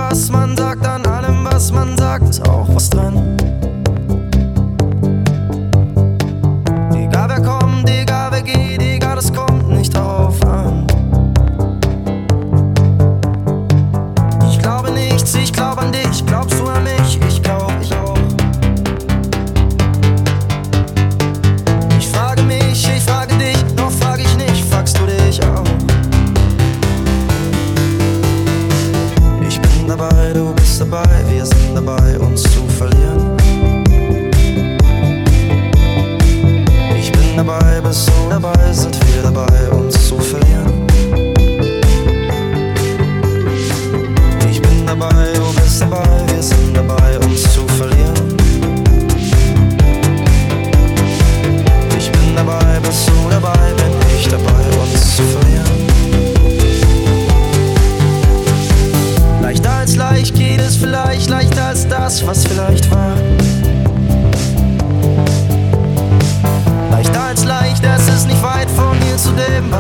was man sagt, an allem, was man sagt, ist auch was dran. Egal wer kommt, egal wer geht, egal, es kommt nicht drauf an. Ich glaube nichts, ich glaube an dich, glaubst du an mich? Ich glaub, ich auch. Ich frage mich, ich frage dich, doch frage ich nicht, fragst du dich auch? Ich bin dabei, du bist dabei, wir sind dabei, uns zu verlieren. Ich bin dabei, bist du dabei, sind wir dabei, uns zu verlieren. Ich bin dabei, du bist dabei, wir sind dabei, uns zu verlieren. Ich bin dabei, bist du dabei, bin ich dabei, uns zu verlieren. Leichter als leicht geht es vielleicht, leichter als das, was vielleicht war. Leichter als leicht, es ist nicht weit von hier zu dem,